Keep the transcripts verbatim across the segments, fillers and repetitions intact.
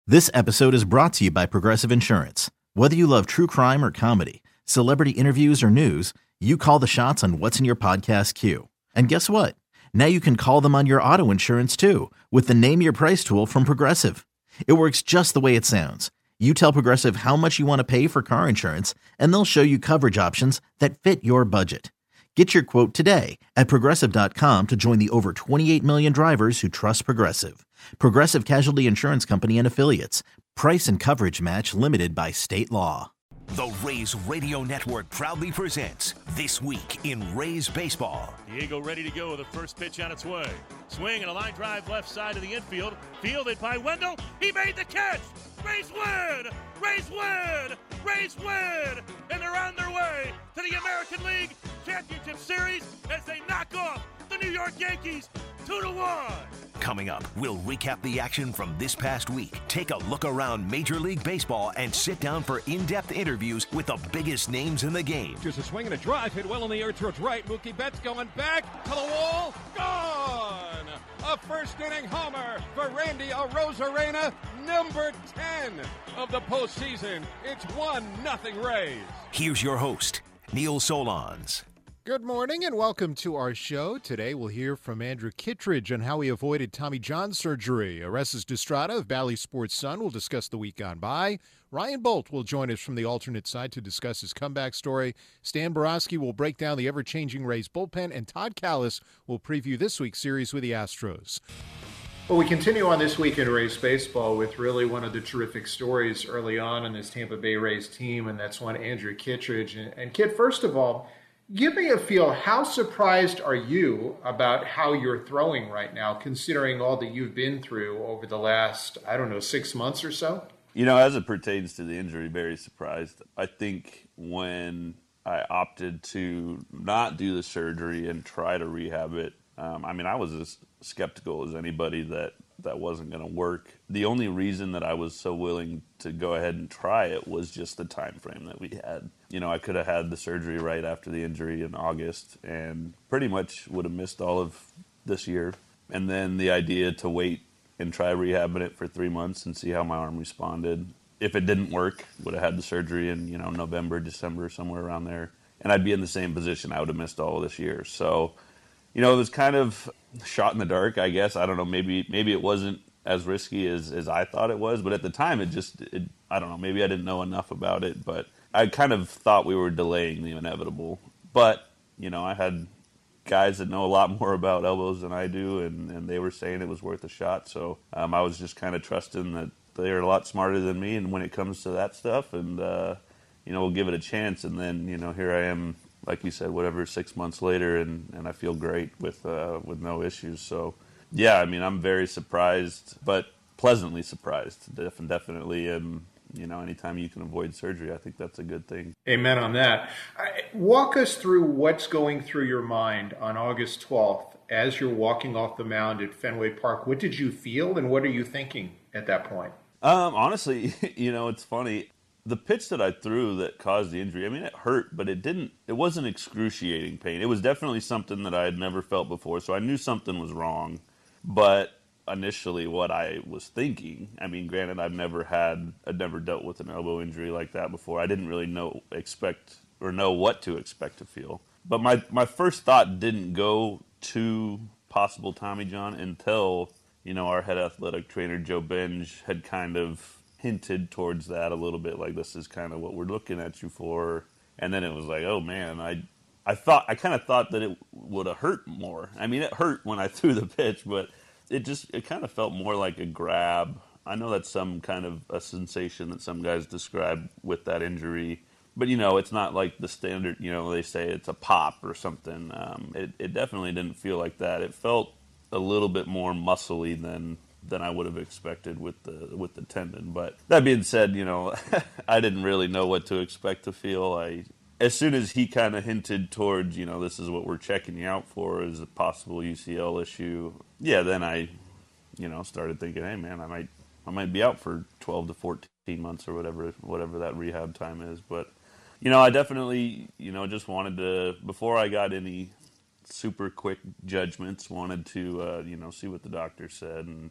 This episode is brought to you by Progressive Insurance. Whether you love true crime or comedy, celebrity interviews or news, you call the shots on what's in your podcast queue. And guess what? Now you can call them on your auto insurance too with the Name Your Price tool from Progressive. It works just the way it sounds. You tell Progressive how much you want to pay for car insurance, and they'll show you coverage options that fit your budget. Get your quote today at Progressive dot com to join the over twenty-eight million drivers who trust Progressive. Progressive Casualty Insurance Company and Affiliates. Price and coverage match limited by state law. The Rays Radio Network proudly presents This Week in Rays Baseball. Diego ready to go with the first pitch on its way. Swing and a line drive left side of the infield. Fielded by Wendell. He made the catch. Rays win! Rays win! Rays win! And they're on their way to the American League Championship Series as they knock off the New York Yankees two to one. Coming up, we'll recap the action from this past week, take a look around Major League Baseball, and sit down for in-depth interviews with the biggest names in the game. Just a swing and a drive, hit well in the air towards right. Mookie Betts going back to the wall, gone! A first-inning homer for Randy Arozarena, number ten of the postseason. It's one nothing Rays. Here's your host, Neil Solondz. Good morning and welcome to our show. Today we'll hear from Andrew Kittredge on how he avoided Tommy John surgery. Orestes Destrada of Bally Sports Sun will discuss the week gone by. Ryan Bolt will join us from the alternate side to discuss his comeback story. Stan Borowski will break down the ever-changing Rays bullpen, and Todd Kalas will preview this week's series with the Astros. Well, we continue on This Week in Rays Baseball with really one of the terrific stories early on in this Tampa Bay Rays team, and that's one Andrew Kittredge. And, and Kit, first of all, give me a feel. How surprised are you about how you're throwing right now, considering all that you've been through over the last, I don't know, six months or so? You know, as it pertains to the injury, very surprised. I think when I opted to not do the surgery and try to rehab it, um, I mean, I was as skeptical as anybody that that wasn't going to work. The only reason that I was so willing to go ahead and try it was just the time frame that we had. You know, I could have had the surgery right after the injury in August and pretty much would have missed all of this year. And then the idea to wait and try rehabbing it for three months and see how my arm responded. If it didn't work, would have had the surgery in, you know, November, December, somewhere around there. And I'd be in the same position. I would have missed all of this year. So, you know, it was kind of shot in the dark, I guess. I don't know, maybe maybe it wasn't as risky as, as I thought it was. But at the time, it just, it, I don't know, maybe I didn't know enough about it. But I kind of thought we were delaying the inevitable. But, you know, I had guys that know a lot more about elbows than I do, and, and they were saying it was worth a shot. So um, I was just kind of trusting that they're a lot smarter than me, and when it comes to that stuff, and, uh, you know, we'll give it a chance. And then, you know, here I am, like you said, whatever, six months later, and, and I feel great with uh, with no issues. So, yeah, I mean, I'm very surprised, but pleasantly surprised, def- definitely. And, you know, anytime you can avoid surgery, I think that's a good thing. Amen on that. Walk us through what's going through your mind on August twelfth as you're walking off the mound at Fenway Park. What did you feel, and what are you thinking at that point? Um, honestly, you know, it's funny. The pitch that I threw that caused the injury, I mean, it hurt, but it didn't, it wasn't excruciating pain. It was definitely something that I had never felt before, so I knew something was wrong. But initially what I was thinking, I mean, granted, I've never had, I'd never dealt with an elbow injury like that before. I didn't really know, expect, or know what to expect to feel. But my, my first thought didn't go to possible Tommy John until, you know, our head athletic trainer, Joe Benge, had kind of hinted towards that a little bit, like, this is kind of what we're looking at you for. And then it was like, oh man, I I thought I kind of thought that it would have hurt more. I mean, it hurt when I threw the pitch, but it just it kind of felt more like a grab. I know that's some kind of a sensation that some guys describe with that injury, but you know, it's not like the standard, you know, they say it's a pop or something. Um, it, it definitely didn't feel like that. It felt a little bit more muscly than than I would have expected with the with the tendon. But that being said, you know, I didn't really know what to expect to feel. I as soon as he kind of hinted towards, you know, this is what we're checking you out for, is a possible U C L issue. Yeah, then I, you know, started thinking, hey man, I might I might be out for twelve to fourteen months or whatever whatever that rehab time is. But you know, I definitely, you know, just wanted to, before I got any super quick judgments, wanted to, uh, you know, see what the doctor said and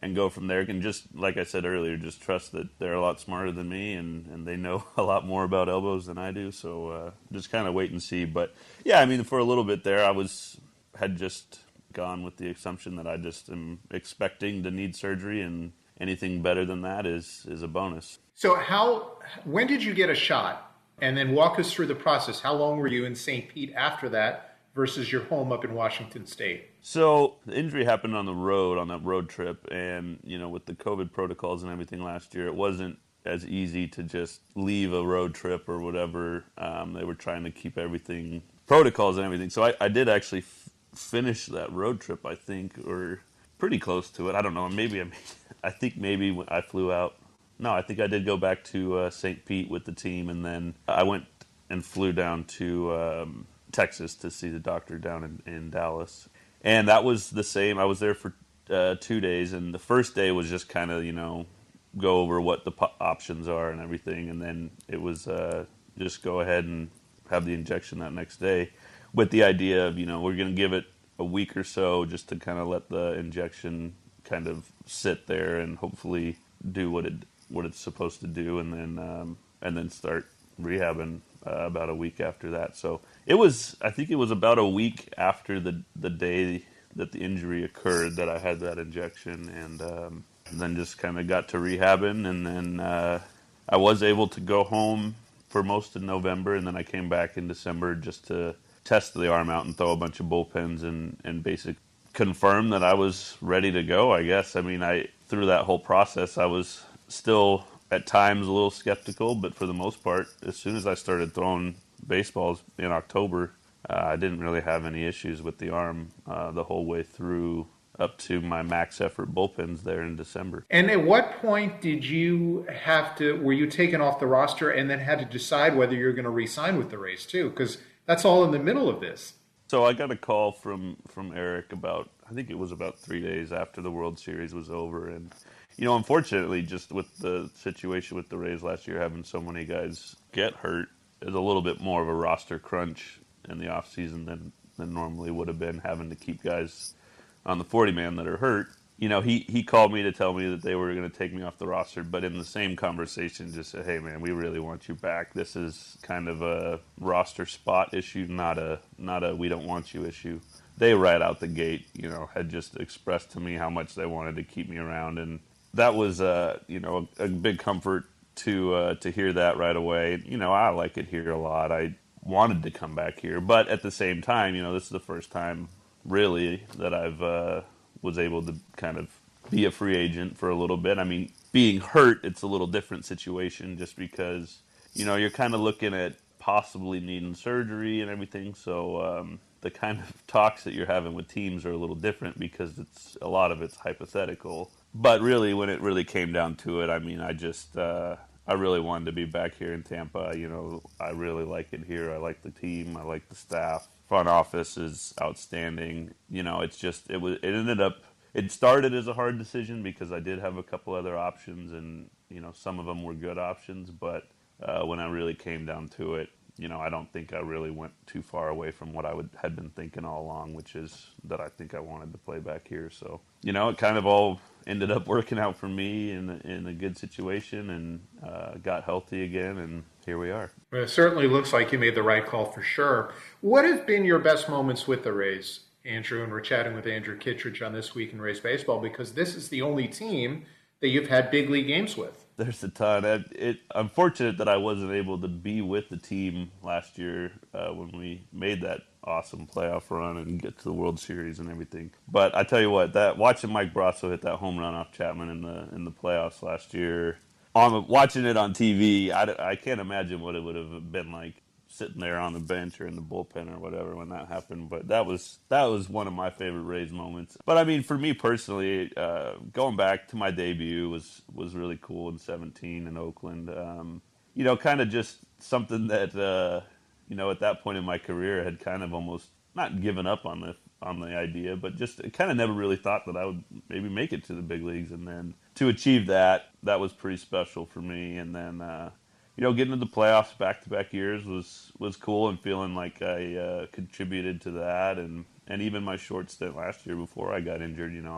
and go from there. And just like I said earlier, just trust that they're a lot smarter than me, and, and they know a lot more about elbows than I do. So uh, just kind of wait and see. But yeah, I mean, for a little bit there, I was had just gone with the assumption that I just am expecting to need surgery, and anything better than that is is a bonus. So how, when did you get a shot? And then walk us through the process. How long were you in Saint Pete after that versus your home up in Washington State? So the injury happened on the road, on that road trip. And, you know, with the COVID protocols and everything last year, it wasn't as easy to just leave a road trip or whatever. Um, they were trying to keep everything, protocols and everything. So I, I did actually f- finish that road trip, I think, or pretty close to it. I don't know. Maybe I, I think maybe I flew out. No, I think I did go back to uh, Saint Pete with the team, and then I went and flew down to um, Texas to see the doctor down in, in Dallas. And that was the same. I was there for uh, two days, and the first day was just kind of, you know, go over what the po- options are and everything, and then it was uh, just go ahead and have the injection that next day with the idea of, you know, we're going to give it a week or so just to kind of let the injection kind of sit there and hopefully do what it what it's supposed to do, and then um, and then start rehabbing uh, about a week after that. So it was, I think it was about a week after the the day that the injury occurred that I had that injection, and, um, and then just kind of got to rehabbing, and then uh, I was able to go home for most of November, and then I came back in December just to test the arm out and throw a bunch of bullpens and, and basically confirm that I was ready to go, I guess. I mean, I through that whole process, I was still at times a little skeptical, but for the most part, as soon as I started throwing baseballs in October, uh, I didn't really have any issues with the arm uh, the whole way through up to my max effort bullpens there in December. And at what point did you have to, were you taken off the roster and then had to decide whether you're going to re-sign with the Rays too? Because that's all in the middle of this. So I got a call from, from Eric about, I think it was about three days after the World Series was over, and you know, unfortunately, just with the situation with the Rays last year, having so many guys get hurt is a little bit more of a roster crunch in the offseason than, than normally would have been, having to keep guys on the forty-man that are hurt. You know, he, he called me to tell me that they were going to take me off the roster, but in the same conversation just said, hey, man, we really want you back. This is kind of a roster spot issue, not a not a we don't want you issue. They right out the gate, you know, had just expressed to me how much they wanted to keep me around, and that was, uh, you know, a, a big comfort to uh, to hear that right away. You know, I like it here a lot. I wanted to come back here, but at the same time, you know, this is the first time really that I've uh, was able to kind of be a free agent for a little bit. I mean, being hurt, it's a little different situation just because, you know, you're kind of looking at possibly needing surgery and everything. So um, the kind of talks that you're having with teams are a little different because it's a lot of it's hypothetical. But really, when it really came down to it, I mean, I just, uh, I really wanted to be back here in Tampa. You know, I really like it here. I like the team. I like the staff. Front office is outstanding. You know, it's just, it was, it ended up, it started as a hard decision because I did have a couple other options, and, you know, some of them were good options. But uh, when I really came down to it, you know, I don't think I really went too far away from what I would had been thinking all along, which is that I think I wanted to play back here. So, you know, it kind of all ended up working out for me in a, in a good situation, and uh, got healthy again, and here we are. Well, it certainly looks like you made the right call for sure. What have been your best moments with the Rays, Andrew? And we're chatting with Andrew Kittredge on This Week in Rays Baseball because this is the only team that you've had big league games with. There's a ton. It, it unfortunate that I wasn't able to be with the team last year uh, when we made that awesome playoff run and get to the World Series and everything. But I tell you what, that watching Mike Brasso hit that home run off Chapman in the in the playoffs last year, on watching it on T V, I, I can't imagine what it would have been like sitting there on the bench or in the bullpen or whatever when that happened. But that was that was one of my favorite Rays moments. But I mean, for me personally, uh, going back to my debut was was really cool in seventeen in Oakland. Um, you know, kind of just something that uh, you know, at that point in my career, had kind of almost not given up on the on the idea, but just kind of never really thought that I would maybe make it to the big leagues. And then to achieve that, that was pretty special for me. And then uh, you know, getting to the playoffs back-to-back years was, was cool, and feeling like I uh, contributed to that. And, and even my short stint last year before I got injured, you know, I was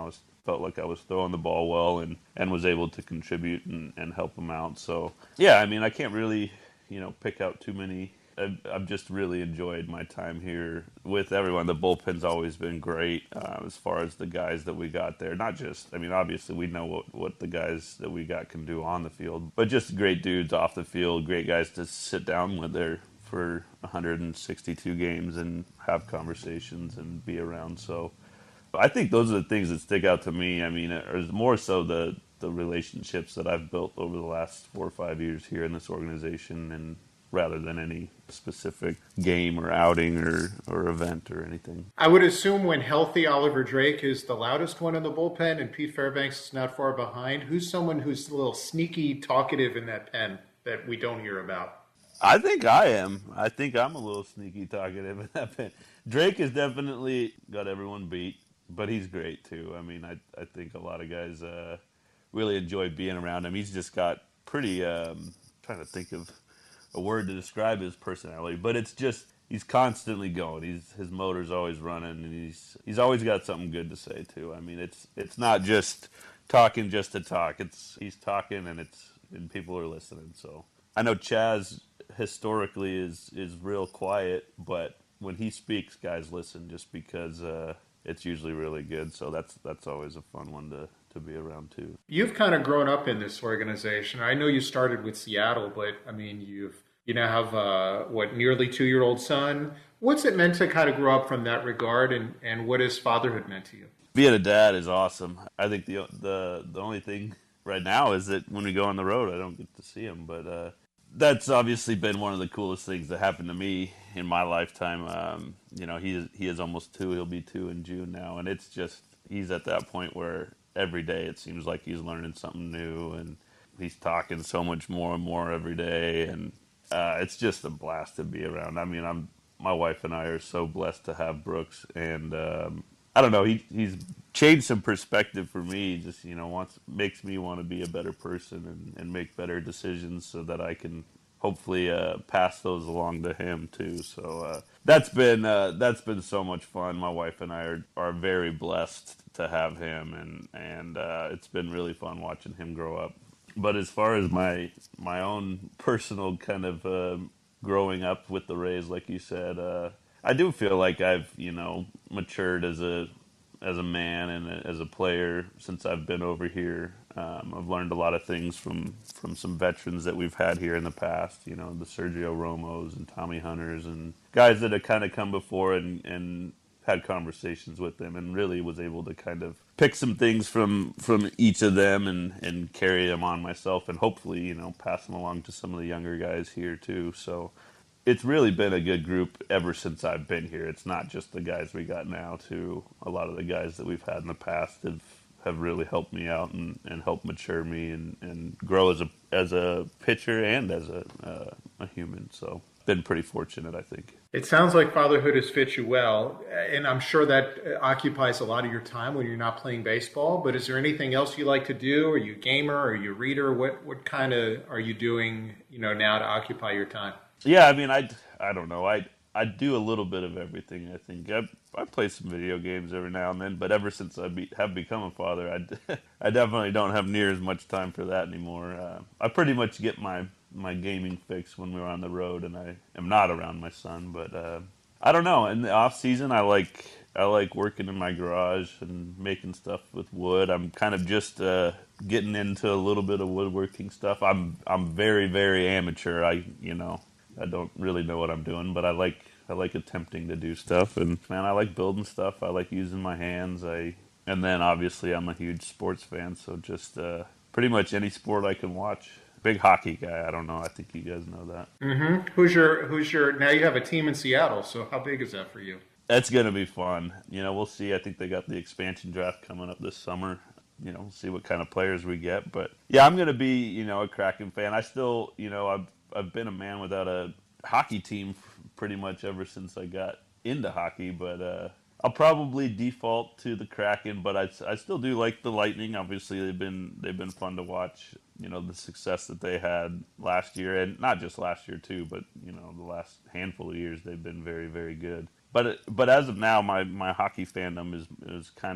felt like I was throwing the ball well and, and was able to contribute and, and help them out. So, yeah, I mean, I can't really, you know, pick out too many. I've, I've just really enjoyed my time here with everyone. The bullpen's always been great uh, as far as the guys that we got there. Not just, I mean, obviously we know what, what the guys that we got can do on the field, but just great dudes off the field, great guys to sit down with there for one hundred sixty-two games and have conversations and be around. So I think those are the things that stick out to me. I mean, it's more so the, the relationships that I've built over the last four or five years here in this organization, and rather than any specific game or outing or, or event or anything. I would assume when healthy, Oliver Drake is the loudest one in the bullpen and Pete Fairbanks is not far behind. Who's someone who's a little sneaky talkative in that pen that we don't hear about? I think I am. I think I'm a little sneaky talkative in that pen. Drake has definitely got everyone beat, but he's great too. I mean, I I think a lot of guys uh, really enjoy being around him. He's just got pretty, um, trying to think of a word to describe his personality, but it's just, he's constantly going. He's, his motor's always running, and he's he's always got something good to say too. I mean, it's it's not just talking just to talk. It's he's talking, and it's and people are listening. So I know Chaz historically is is real quiet, but when he speaks, guys listen just because uh, it's usually really good. So that's that's always a fun one to. to be around too. You've kind of grown up in this organization. I know you started with Seattle, but I mean, you've you now have uh, what, nearly two-year-old son. What's it meant to kind of grow up from that regard, and, and what has fatherhood meant to you? Being a dad is awesome. I think the the the only thing right now is that when we go on the road, I don't get to see him, but uh, that's obviously been one of the coolest things that happened to me in my lifetime. Um, you know, he is, he is almost two. He'll be two in June now, and it's just, he's at that point where every day it seems like he's learning something new, and he's talking so much more and more every day, and uh, it's just a blast to be around. I mean, I'm my wife and I are so blessed to have Brooks, and um, I don't know, he he's changed some perspective for me. Just, you know, wants makes me want to be a better person and, and make better decisions so that I can hopefully uh, pass those along to him too. So uh, that's been uh, that's been so much fun. My wife and I are, are very blessed to have him, and and uh, it's been really fun watching him grow up. But as far as my my own personal kind of uh, growing up with the Rays, like you said, uh, I do feel like I've, you know, matured as a as a man and as a player since I've been over here. Um, I've learned a lot of things from, from some veterans that we've had here in the past, you know, the Sergio Romos and Tommy Hunters and guys that have kind of come before and, and had conversations with them, and really was able to kind of pick some things from, from each of them and, and carry them on myself, and hopefully, you know, pass them along to some of the younger guys here too. So it's really been a good group ever since I've been here. It's not just the guys we got now, too. A lot of the guys that we've had in the past have have really helped me out and, and helped mature me and, and grow as a as a pitcher and as a uh, a human. So been pretty fortunate, I think. It sounds like fatherhood has fit you well, and I'm sure that occupies a lot of your time when you're not playing baseball. But is there anything else you like to do? Are you a gamer? Are you a reader? What what kind of are you doing, you know, now to occupy your time? Yeah, I mean, I, I don't know. I I do a little bit of everything, I think. I, I play some video games every now and then, but ever since I be, have become a father, I, I definitely don't have near as much time for that anymore. Uh, I pretty much get my, my gaming fix when we're on the road, and I am not around my son. But uh, I don't know. In the off season, I like I like working in my garage and making stuff with wood. I'm kind of just uh, getting into a little bit of woodworking stuff. I'm I'm very very amateur. I you know. I don't really know what I'm doing, but I like I like attempting to do stuff, and man, I like building stuff. I like using my hands. I and then obviously I'm a huge sports fan, so just uh, pretty much any sport I can watch. Big hockey guy. I don't know. I think you guys know that. Mm-hmm. Who's your Who's your? Now you have a team in Seattle, so how big is that for you? That's gonna be fun. You know, we'll see. I think they got the expansion draft coming up this summer. You know, we'll see what kind of players we get. But yeah, I'm gonna be you know a Kraken fan. I still you know I've I've been a man without a hockey team pretty much ever since I got into hockey, but uh, I'll probably default to the Kraken, but I, I still do like the Lightning. Obviously, they've been they've been fun to watch. You know, the success that they had last year, and not just last year too, but you know, the last handful of years they've been very very good. But but as of now, my, my hockey fandom is is kind of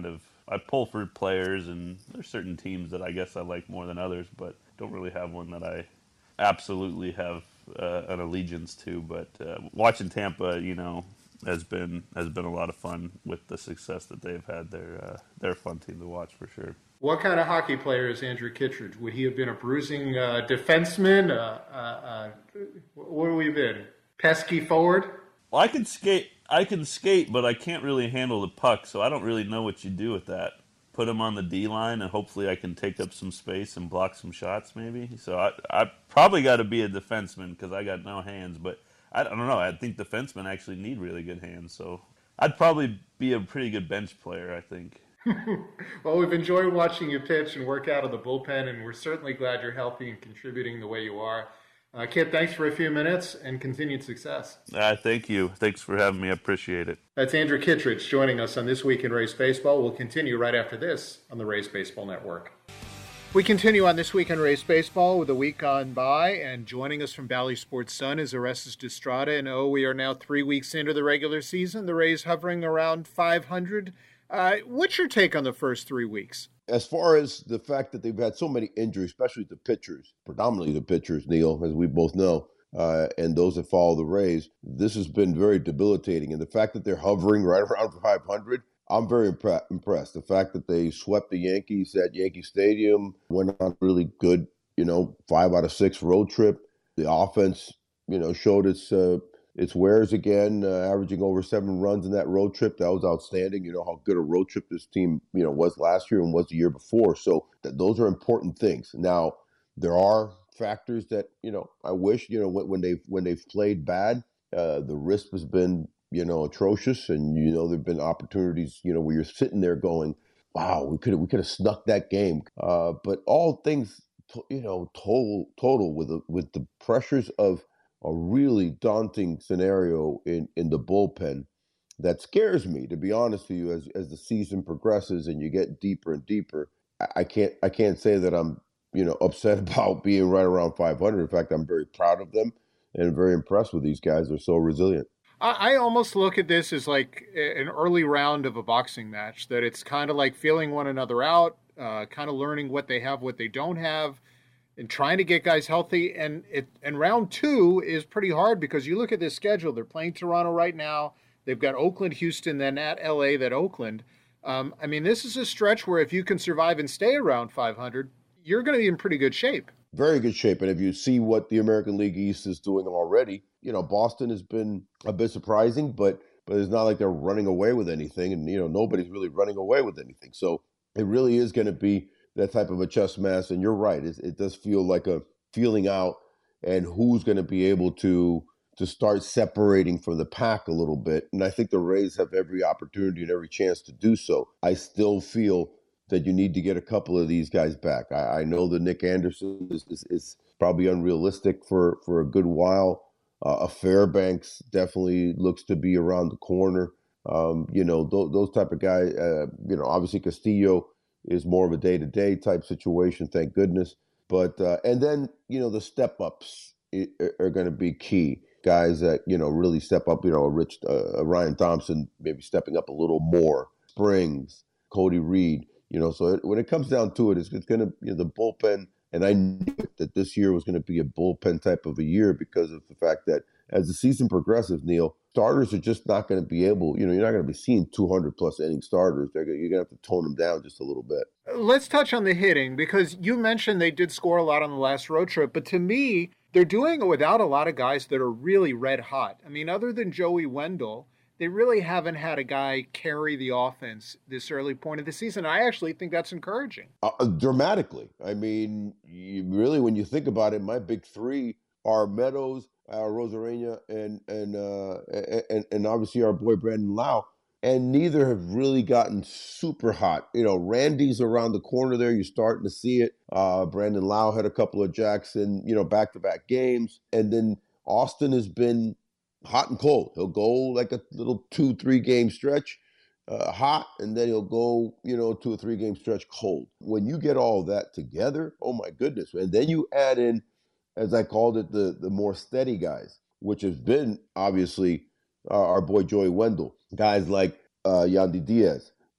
I pull for players, and there's certain teams that I guess I like more than others, but don't really have one that I absolutely have uh, an allegiance to. But uh, watching Tampa, you know, has been has been a lot of fun with the success that they've had. They're uh, they're a fun team to watch for sure. What kind of hockey player is Andrew Kittredge? Would he have been a bruising uh, defenseman? Uh, uh, uh, what have we been? Pesky forward? Well, I can skate. I can skate, but I can't really handle the puck, so I don't really know what you do with that. Put him on the D line, and hopefully I can take up some space and block some shots, maybe. So I, I probably got to be a defenseman because I got no hands. But I don't know. I think defensemen actually need really good hands, so I'd probably be a pretty good bench player, I think. Well, we've enjoyed watching you pitch and work out of the bullpen, and we're certainly glad you're healthy and contributing the way you are. Uh, Kit, thanks for a few minutes and continued success. Uh, thank you. Thanks for having me. I appreciate it. That's Andrew Kittredge joining us on This Week in Rays Baseball. We'll continue right after this on the Rays Baseball Network. We continue on This Week in Rays Baseball with a week gone by, and joining us from Bally Sports Sun is Orestes Destrada. And oh, we are now three weeks into the regular season. The Rays hovering around five hundred. Uh, what's your take on the first three weeks? As far as the fact that they've had so many injuries, especially the pitchers, predominantly the pitchers, Neil, as we both know, uh, and those that follow the Rays, this has been very debilitating. And the fact that they're hovering right around five hundred, I'm very impre- impressed. The fact that they swept the Yankees at Yankee Stadium, went on a really good, you know, five out of six road trip. The offense, you know, showed its uh, its wares again, uh, averaging over seven runs in that road trip. That was outstanding. You know how good a road trip this team, you know, was last year and was the year before. So th- those are important things. Now, there are factors that, you know, I wish, you know, when, when they've when they've played bad, uh, the risk has been, you know, atrocious. And, you know, there've been opportunities, you know, where you're sitting there going, wow, we could we could have snuck that game. Uh, but all things, to, you know, total total with the, with the pressures of a really daunting scenario in, in the bullpen that scares me, to be honest with you, as as the season progresses and you get deeper and deeper. I, I can't I can't say that I'm, you know, upset about being right around five hundred. In fact, I'm very proud of them and very impressed with these guys. They're so resilient. I, I almost look at this as like an early round of a boxing match, that it's kind of like feeling one another out, uh, kind of learning what they have, what they don't have, and trying to get guys healthy. And it and round two is pretty hard because you look at this schedule. They're playing Toronto right now. They've got Oakland, Houston, then at L A, then Oakland. Um, I mean, this is a stretch where if you can survive and stay around five hundred, you're going to be in pretty good shape. Very good shape. And if you see what the American League East is doing already, you know, Boston has been a bit surprising, but but it's not like they're running away with anything. And, you know, nobody's really running away with anything. So it really is going to be that type of a chess match. And you're right. It, it does feel like a feeling out, and who's going to be able to to start separating from the pack a little bit. And I think the Rays have every opportunity and every chance to do so. I still feel that you need to get a couple of these guys back. I, I know that Nick Anderson is, is, is probably unrealistic for, for a good while. Uh, a Fairbanks definitely looks to be around the corner. Um, you know, th- those type of guys, uh, you know, obviously Castillo is more of a day-to-day type situation, thank goodness. But, uh, and then, you know, the step-ups are going to be key. Guys that, you know, really step up, you know, a Rich, uh, Ryan Thompson maybe stepping up a little more, Springs, Cody Reed, you know, so it, when it comes down to it, it's, it's going to, you know, the bullpen, and I knew that this year was going to be a bullpen type of a year because of the fact that as the season progresses, Neil, starters are just not going to be able, you know, you're not going to be seeing two hundred plus inning starters. They're, you're going to have to tone them down just a little bit. Let's touch on the hitting, because you mentioned they did score a lot on the last road trip, but to me, they're doing it without a lot of guys that are really red hot. I mean, other than Joey Wendell, they really haven't had a guy carry the offense this early point of the season. I actually think that's encouraging. Uh, dramatically. I mean, you really, when you think about it, my big three are Meadows, uh, Rosarena, and and, uh, and and obviously our boy Brandon Lau. And neither have really gotten super hot. You know, Randy's around the corner there. You're starting to see it. Uh, Brandon Lau had a couple of Jackson, you know, back-to-back games. And then Austin has been hot and cold. He'll go like a little two, three-game stretch uh, hot, and then he'll go, you know, two or three-game stretch cold. When you get all that together, oh, my goodness. And then you add in, as I called it, the, the more steady guys, which has been, obviously, uh, our boy Joey Wendell. Guys like uh, Yandy Diaz,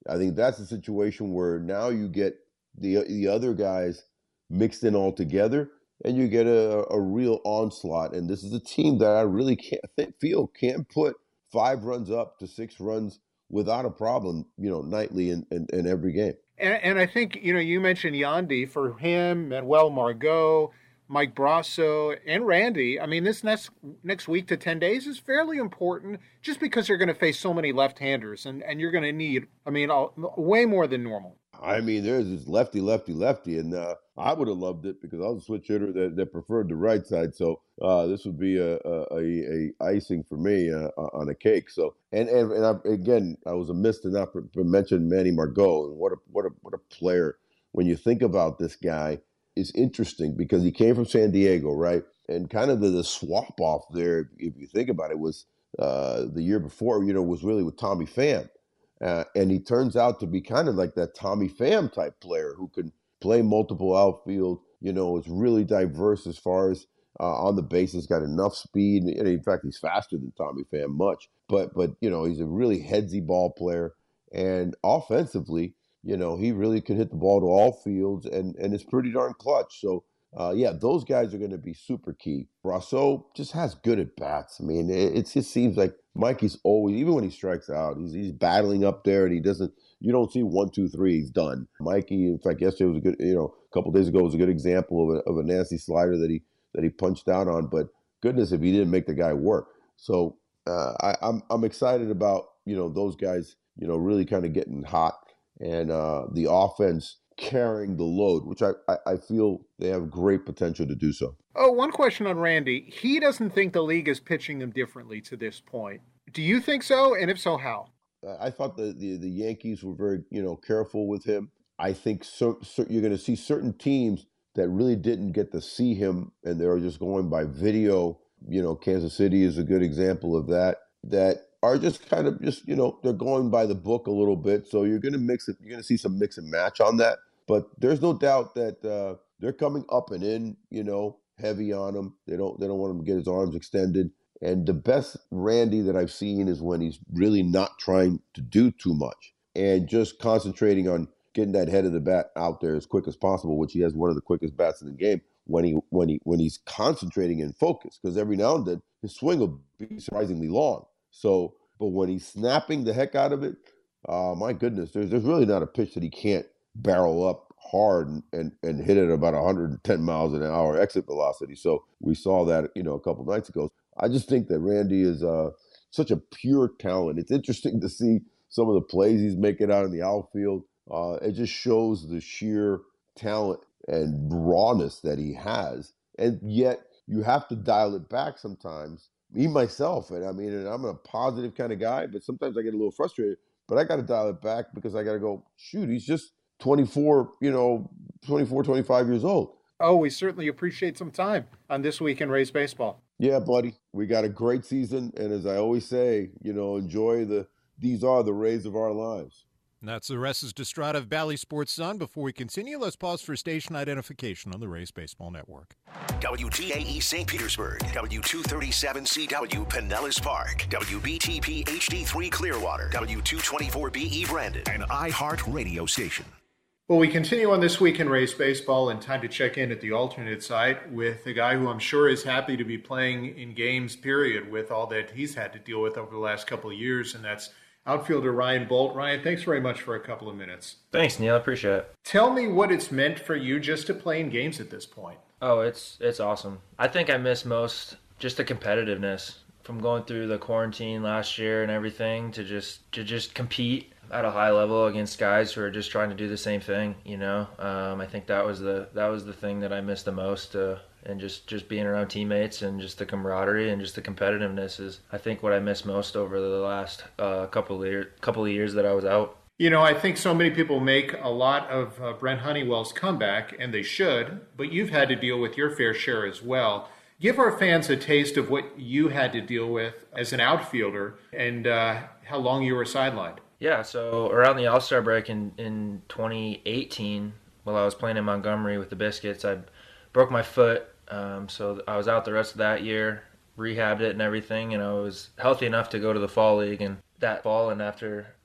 I think that's a situation where now you get the the other guys mixed in all together, and you get a, a real onslaught. And this is a team that I really can't think, feel can put five runs up to six runs without a problem, you know, nightly in, in, in every game. And, and I think, you know, you mentioned Yandy. For him, Manuel Margot, Mike Brasso, and Randy, I mean, this next next week to ten days is fairly important just because you're going to face so many left-handers, and, and you're going to need, I mean, all, way more than normal. I mean, there's this lefty, lefty, lefty, and uh, I would have loved it because I was a switch hitter that, that preferred the right side. So uh, this would be a a, a, a icing for me uh, on a cake. So and and, and I, again, I was amiss to not mention Manny Margot, and what a what a what a player. When you think about this guy, it's interesting because he came from San Diego, right? And kind of the, the swap off there, if you think about it, was uh, the year before. You know, was really with Tommy Pham. Uh, and he turns out to be kind of like that Tommy Pham type player who can play multiple outfield, you know, is really diverse as far as uh, on the bases, got enough speed. And in fact, he's faster than Tommy Pham much. But, but you know, he's a really headsy ball player. And offensively, you know, he really can hit the ball to all fields and, and is pretty darn clutch. So, uh, yeah, those guys are going to be super key. Brasso just has good at bats. I mean, it, it just seems like Mikey's always, even when he strikes out, he's he's battling up there, and he doesn't. You don't see one, two, three. He's done. Mikey, in fact, yesterday was a good. You know, a couple days ago was a good example of a of a nasty slider that he that he punched out on. But goodness, if he didn't make the guy work. So uh, I, I'm I'm excited about you know those guys. You know, really kind of getting hot, and uh, the offense carrying the load, which I, I, I feel they have great potential to do so. Oh, one question on Randy. He doesn't think the league is pitching him differently to this point. Do you think so? And if so, how? I thought the, the, the Yankees were very, you know, careful with him. I think so, so you're going to see certain teams that really didn't get to see him, and they're just going by video. You know, Kansas City is a good example of that, that are just kind of just, you know, they're going by the book a little bit. So you're going to mix it. You're going to see some mix and match on that. But there's no doubt that uh, they're coming up and in, you know, heavy on him. They don't they don't want him to get his arms extended. And the best Randy that I've seen is when he's really not trying to do too much and just concentrating on getting that head of the bat out there as quick as possible, which he has one of the quickest bats in the game when he when he when he's concentrating and focused. Because every now and then his swing will be surprisingly long. So, but when he's snapping the heck out of it, uh, my goodness, there's there's really not a pitch that he can't barrel up hard and, and, and hit it about one hundred ten miles an hour exit velocity. So we saw that, you know, a couple nights ago. I just think that Randy is uh, such a pure talent. It's interesting to see some of the plays he's making out in the outfield. Uh, it just shows the sheer talent and rawness that he has. And yet you have to dial it back sometimes. Me, myself, and I mean, and I'm a positive kind of guy, but sometimes I get a little frustrated. But I got to dial it back because I got to go, shoot, he's just twenty-four, you know, twenty-four, twenty-five years old. Oh, we certainly appreciate some time on This Week in Rays Baseball. Yeah, buddy. We got a great season. And as I always say, you know, enjoy the, these are the Rays of our lives. And that's Orestes Destrada of Bally Sports Sun. Before we continue, let's pause for station identification on the Rays Baseball Network. W T A E Saint Petersburg, W two thirty-seven C W Pinellas Park, W B T P H D three Clearwater, W two twenty-four B E Brandon, an iHeart radio station. Well, we continue on This Week in Rays Baseball, and time to check in at the alternate site with a guy who I'm sure is happy to be playing in games, period, with all that he's had to deal with over the last couple of years, and that's outfielder Ryan Bolt. Ryan, thanks very much for a couple of minutes. Thanks, Neil. I appreciate it. Tell me what it's meant for you just to play in games at this point. Oh, it's it's awesome. I think I miss most just the competitiveness from going through the quarantine last year and everything to just to just compete at a high level against guys who are just trying to do the same thing. You know, um, I think that was the that was the thing that I missed the most. Uh, and just, just being around teammates and just the camaraderie and just the competitiveness is, I think, what I missed most over the last uh, couple of year, couple of years that I was out. You know, I think so many people make a lot of uh, Brent Honeywell's comeback, and they should, but you've had to deal with your fair share as well. Give our fans a taste of what you had to deal with as an outfielder and uh, how long you were sidelined. Yeah, so around the All-Star break in, in twenty eighteen, while I was playing in Montgomery with the Biscuits, I broke my foot. Um, so I was out the rest of that year, rehabbed it and everything, and I was healthy enough to go to the fall league. And that fall and after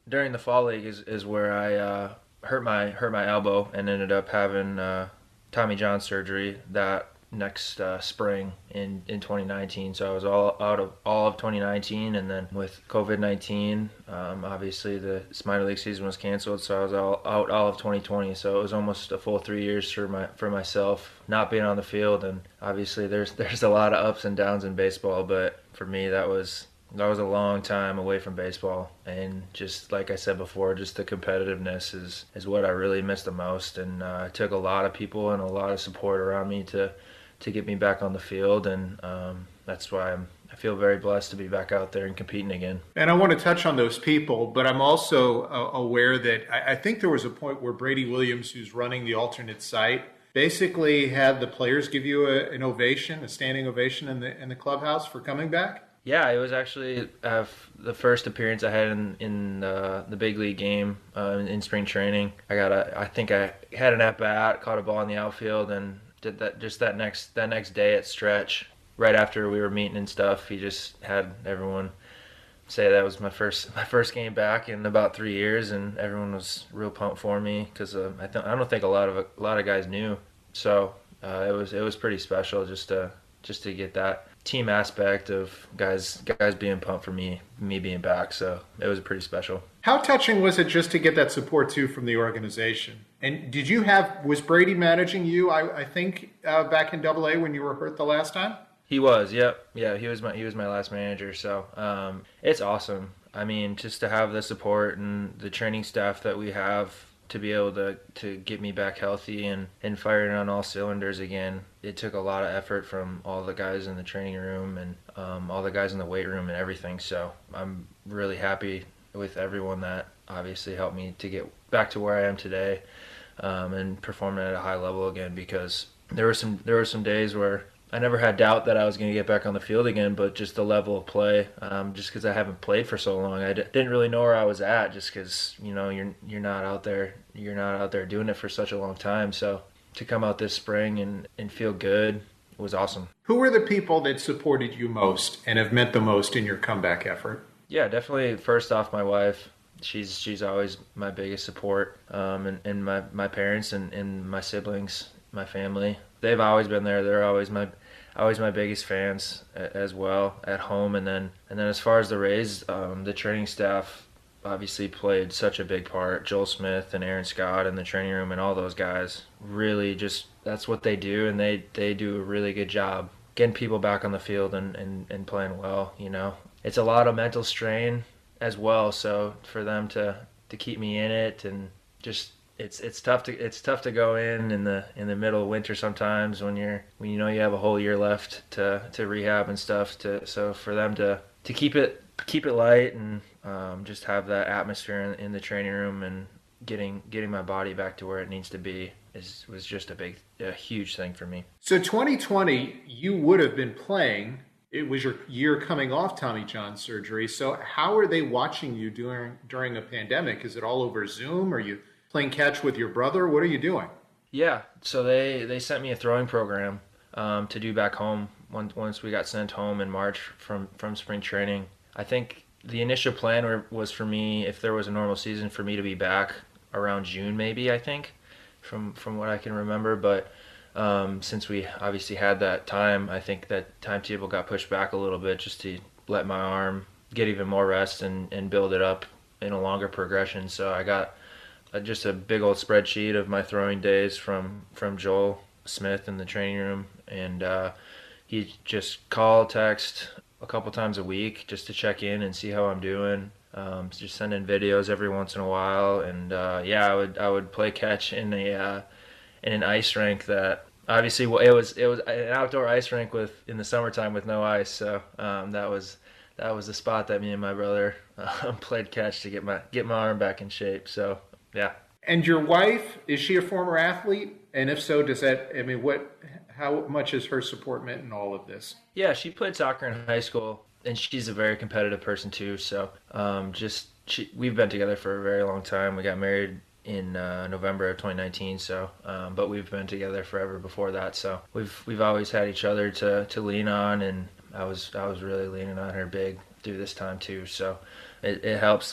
during the fall league is, is where I uh, hurt my hurt my elbow and ended up having uh, Tommy John surgery that next uh, spring in, in twenty nineteen. So I was all out of all of twenty nineteen, and then with COVID nineteen, um, obviously the minor league season was canceled, so I was all out all of twenty twenty. So it was almost a full three years for my for myself not being on the field. And obviously there's there's a lot of ups and downs in baseball, but for me that was that was a long time away from baseball. And just like I said before, just the competitiveness is is what I really missed the most. And uh, it took a lot of people and a lot of support around me to to get me back on the field, and um, that's why I'm, I feel very blessed to be back out there and competing again. And I want to touch on those people, but I'm also uh, aware that I, I think there was a point where Brady Williams, who's running the alternate site, basically had the players give you a, an ovation, a standing ovation in the in the clubhouse for coming back. Yeah, it was actually uh, the first appearance I had in in uh, the big league game uh, in spring training. I got a, I think I had an at bat, caught a ball in the outfield, and did that just that next that next day at stretch, right after we were meeting and stuff. He just had everyone say that was my first my first game back in about three years, and everyone was real pumped for me because uh, I th- I don't think a lot of a lot of guys knew. So uh, it was it was pretty special just to just to get that team aspect of guys guys being pumped for me me being back. So it was pretty special. How touching was it just to get that support too from the organization? And did you have was Brady managing you? I, I think uh, back in Double A when you were hurt the last time. He was, yep, yeah. He was my he was my last manager. So um, it's awesome. I mean, just to have the support and the training staff that we have to be able to, to get me back healthy and, and firing on all cylinders again. It took a lot of effort from all the guys in the training room and um, all the guys in the weight room and everything. So I'm really happy with everyone that obviously helped me to get back to where I am today um, and performing at a high level again, because there were some there were some days where I never had doubt that I was going to get back on the field again, but just the level of play, um, just because I haven't played for so long, I d- didn't really know where I was at. Just because you know you're you're not out there, you're not out there doing it for such a long time. So to come out this spring and, and feel good was awesome. Who were the people that supported you most and have meant the most in your comeback effort? Yeah, definitely. First off, my wife. She's she's always my biggest support, um, and, and my, my parents and, and my siblings, my family. They've always been there. They're always my always my biggest fans as well at home. And then and then as far as the Rays, um, the training staff obviously played such a big part. Joel Smith and Aaron Scott in the training room and all those guys really just that's what they do, and they, they do a really good job getting people back on the field and, and, and playing well. You know, it's a lot of mental strain as well. So for them to, to keep me in it and just. It's it's tough to it's tough to go in in the in the middle of winter sometimes when you're when you know you have a whole year left to, to rehab and stuff. To so for them to, to keep it keep it light and um, just have that atmosphere in, in the training room and getting getting my body back to where it needs to be is was just a big a huge thing for me. So twenty twenty, you would have been playing. It was your year coming off Tommy John surgery. So how are they watching you during during a pandemic? Is it all over Zoom? Are you playing catch with your brother? What are you doing? Yeah, so they, they sent me a throwing program um, to do back home once once we got sent home in March from, from spring training. I think the initial plan were, was for me, if there was a normal season, for me to be back around June maybe, I think, from, from what I can remember. But um, since we obviously had that time, I think that timetable got pushed back a little bit just to let my arm get even more rest and, and build it up in a longer progression. So I got just a big old spreadsheet of my throwing days from, from Joel Smith in the training room, and uh, he just call, text a couple times a week just to check in and see how I'm doing. Um, just sending videos every once in a while, and uh, yeah, I would I would play catch in a uh, in an ice rink that obviously it was it was an outdoor ice rink with in the summertime with no ice, so um, that was that was the spot that me and my brother uh, played catch to get my get my arm back in shape. So. Yeah. And your wife, is she a former athlete? And if so, does that, I mean, what, how much has her support meant in all of this? Yeah, she played soccer in high school, and she's a very competitive person too. So um, just, she, we've been together for a very long time. We got married in uh, November of twenty nineteen. So, um, but we've been together forever before that. So we've, we've always had each other to, to lean on. And I was, I was really leaning on her big through this time too. So it, it helps that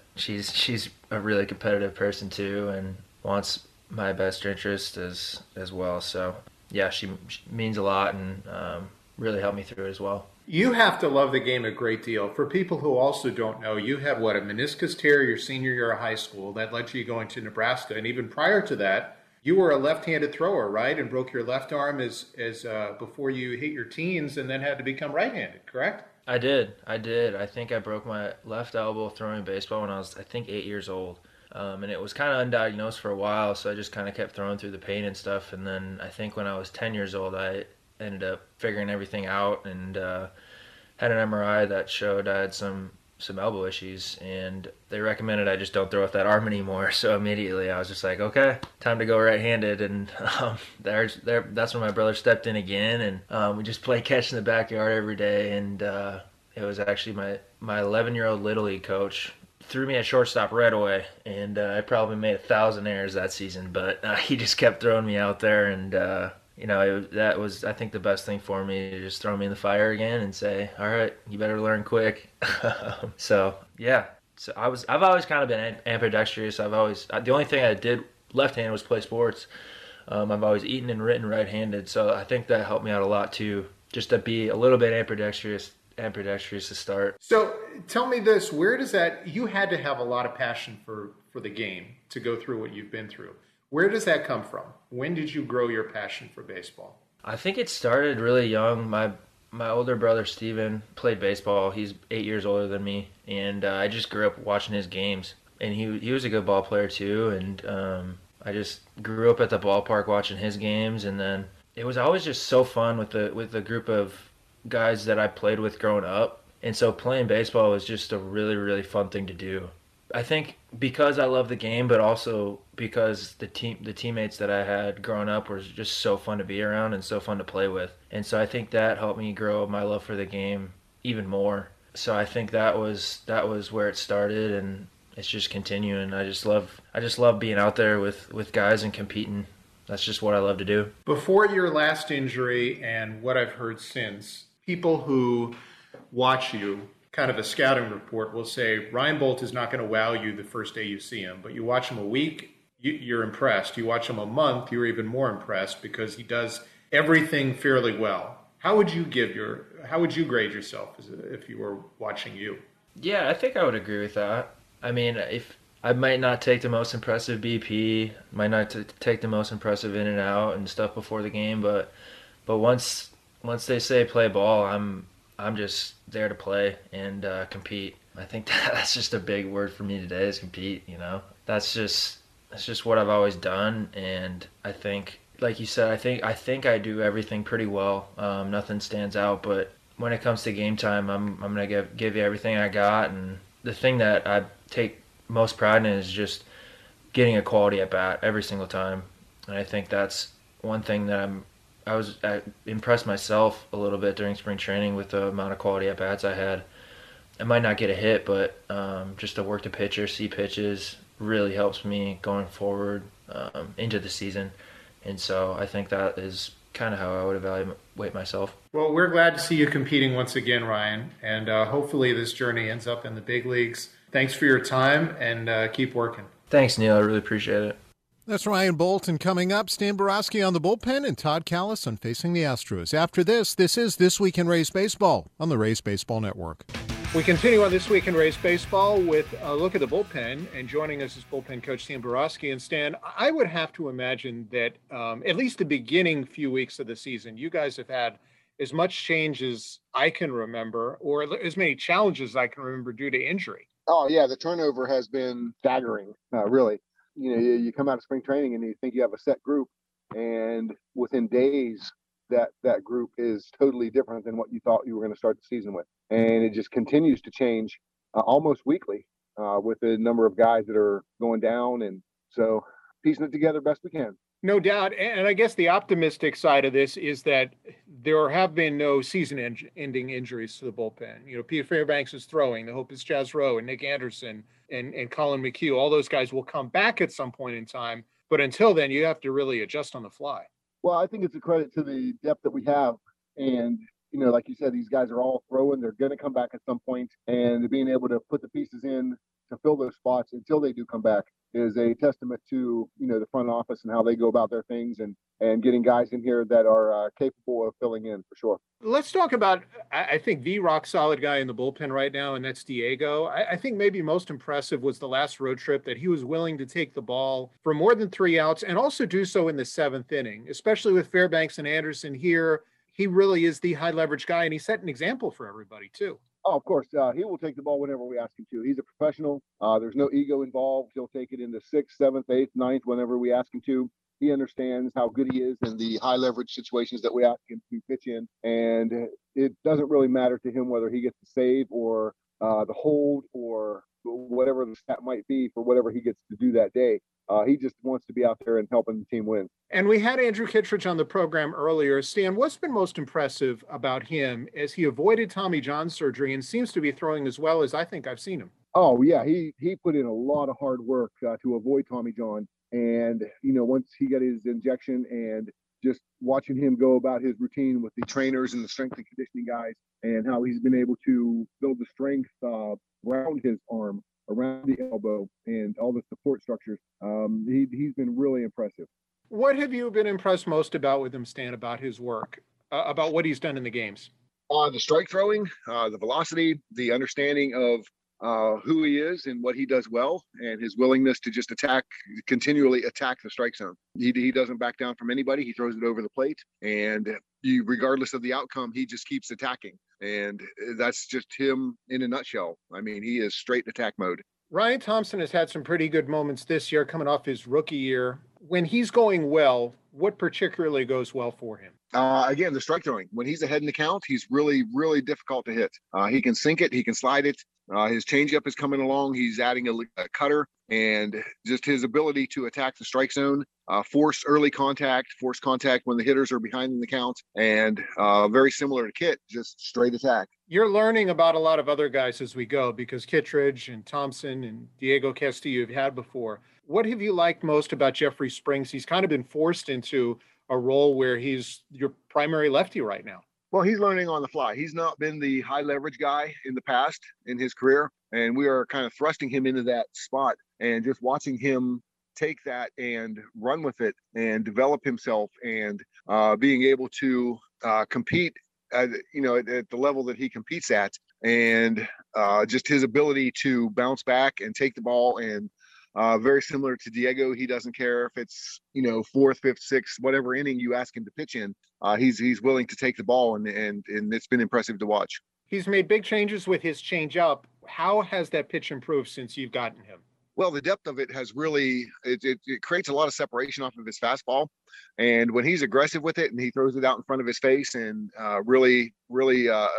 she's she's a really competitive person too, and wants my best interest as as well. So yeah, she, she means a lot, and um, really helped me through it as well. You have to love the game a great deal. For people who also don't know, you had what, a meniscus tear your senior year of high school that led to you going to Nebraska, and even prior to that, you were a left-handed thrower, right? And broke your left arm as as uh, before you hit your teens, and then had to become right-handed, correct? I did. I did. I think I broke my left elbow throwing baseball when I was, I think, eight years old. Um, and it was kind of undiagnosed for a while, so I just kind of kept throwing through the pain and stuff. And then I think when I was ten years old, I ended up figuring everything out and uh, had an M R I that showed I had some some elbow issues, and they recommended I just don't throw with that arm anymore. So immediately I was just like, okay, time to go right-handed. And um, there's there that's when my brother stepped in again, and um, we just play catch in the backyard every day. And uh, it was actually my my eleven-year-old Little League coach threw me at shortstop right away, and uh, I probably made a thousand errors that season, but uh, he just kept throwing me out there, and uh, you know, it, that was, I think, the best thing for me, to just throw me in the fire again and say, all right, you better learn quick. So, yeah. So I was, I've always kind of been ambidextrous. I've always, the only thing I did left-handed was play sports. Um, I've always eaten and written right-handed, so I think that helped me out a lot too, just to be a little bit ambidextrous, ambidextrous to start. So tell me this, where does that, you had to have a lot of passion for, for the game to go through what you've been through. Where does that come from? When did you grow your passion for baseball? I think it started really young. My my older brother, Steven, played baseball. He's eight years older than me, and uh, I just grew up watching his games. And he he was a good ball player too, and um, I just grew up at the ballpark watching his games. And then it was always just so fun with the with the group of guys that I played with growing up. And so playing baseball was just a really, really fun thing to do. I think because I love the game, but also because the team, the teammates that I had growing up were just so fun to be around and so fun to play with. And so I think that helped me grow my love for the game even more. So I think that was that was where it started, and it's just continuing. I just love I just love being out there with, with guys and competing. That's just what I love to do. Before your last injury and what I've heard since, people who watch you, kind of a scouting report, will say Ryan Bolt is not going to wow you the first day you see him, but you watch him a week, you, you're impressed. You watch him a month, you're even more impressed because he does everything fairly well. How would you give your, how would you grade yourself as a, if you were watching you? Yeah, I think I would agree with that. I mean, if I might not take the most impressive B P, might not t- take the most impressive in and out and stuff before the game, but but once once they say play ball, I'm I'm just there to play and uh, compete. I think that, that's just a big word for me today, is compete. You know, that's just that's just what I've always done, and I think, like you said, I think I think I do everything pretty well. Um, nothing stands out, but when it comes to game time, I'm I'm gonna give give you everything I got, and the thing that I take most pride in is just getting a quality at bat every single time, and I think that's one thing that I'm. I was I impressed myself a little bit during spring training with the amount of quality at bats I had. I might not get a hit, but um, just to work the pitcher, see pitches, really helps me going forward um, into the season. And so I think that is kind of how I would evaluate myself. Well, we're glad to see you competing once again, Ryan, and uh, hopefully this journey ends up in the big leagues. Thanks for your time, and uh, keep working. Thanks, Neil. I really appreciate it. That's Ryan Bolt, and coming up, Stan Borowski on the bullpen and Todd Callis on Facing the Astros. After this, this is This Week in Rays Baseball on the Rays Baseball Network. We continue on This Week in Rays Baseball with a look at the bullpen, and joining us is bullpen coach Stan Borowski. And Stan, I would have to imagine that um, at least the beginning few weeks of the season, you guys have had as much change as I can remember, or as many challenges as I can remember due to injury. Oh, yeah, the turnover has been staggering, uh, really. You know, you, you come out of spring training and you think you have a set group, and within days, that that group is totally different than what you thought you were going to start the season with. And it just continues to change uh, almost weekly uh, with the number of guys that are going down. And so piecing it together best we can. No doubt. And I guess the optimistic side of this is that there have been no season-ending injuries to the bullpen. You know, Peter Fairbanks is throwing. The hope is Chaz Rowe and Nick Anderson and, and Colin McHugh. All those guys will come back at some point in time. But until then, you have to really adjust on the fly. Well, I think it's a credit to the depth that we have. And, you know, like you said, these guys are all throwing. They're going to come back at some point. And being able to put the pieces in to fill those spots until they do come back is a testament to, you know, the front office and how they go about their things and, and getting guys in here that are uh, capable of filling in for sure. Let's talk about, I think, the rock solid guy in the bullpen right now, and that's Diego. I, I think maybe most impressive was the last road trip that he was willing to take the ball for more than three outs and also do so in the seventh inning, especially with Fairbanks and Anderson here. He really is the high leverage guy, and he set an example for everybody too. Oh, of course. Uh, he will take the ball whenever we ask him to. He's a professional. Uh, there's no ego involved. He'll take it in the sixth, seventh, eighth, ninth, whenever we ask him to. He understands how good he is in the high leverage situations that we ask him to pitch in. And it doesn't really matter to him whether he gets the save or uh, the hold or whatever the stat might be for whatever he gets to do that day. Uh, he just wants to be out there and helping the team win. And we had Andrew Kittredge on the program earlier. Stan, what's been most impressive about him as he avoided Tommy John surgery and seems to be throwing as well as I think I've seen him? Oh, yeah. He he put in a lot of hard work uh, to avoid Tommy John. And, you know, once he got his injection and just watching him go about his routine with the trainers and the strength and conditioning guys and how he's been able to build the strength uh, around his arm, around the elbow, and all the support structures. Um, he, he's been really impressive. What have you been impressed most about with him, Stan, about his work, uh, about what he's done in the games? On the strike throwing, uh, the velocity, the understanding of uh, who he is and what he does well, and his willingness to just attack, continually attack the strike zone. He, he doesn't back down from anybody. He throws it over the plate, and he, regardless of the outcome, he just keeps attacking. And that's just him in a nutshell. I mean, he is straight attack mode. Ryan Thompson has had some pretty good moments this year coming off his rookie year. When he's going well, what particularly goes well for him? Uh, again, the strike throwing. When he's ahead in the count, he's really, really difficult to hit. Uh, he can sink it. He can slide it. Uh, his changeup is coming along. He's adding a, a cutter, and just his ability to attack the strike zone, uh, force early contact, force contact when the hitters are behind in the count, and uh, very similar to Kit, just straight attack. You're learning about a lot of other guys as we go because Kittredge and Thompson and Diego Castillo you've had before. What have you liked most about Jeffrey Springs? He's kind of been forced into a role where he's your primary lefty right now. Well, he's learning on the fly. He's not been the high leverage guy in the past in his career, and we are kind of thrusting him into that spot and just watching him take that and run with it and develop himself and uh, being able to uh, compete at, you know, at, at the level that he competes at, and uh, just his ability to bounce back and take the ball and Uh, very similar to Diego. He doesn't care if it's, you know, fourth, fifth, sixth, whatever inning you ask him to pitch in. Uh, he's he's willing to take the ball, and and and it's been impressive to watch. He's made big changes with his changeup. How has that pitch improved since you've gotten him? Well, the depth of it has really, it, it, it creates a lot of separation off of his fastball. And when he's aggressive with it and he throws it out in front of his face and uh, really, really uh,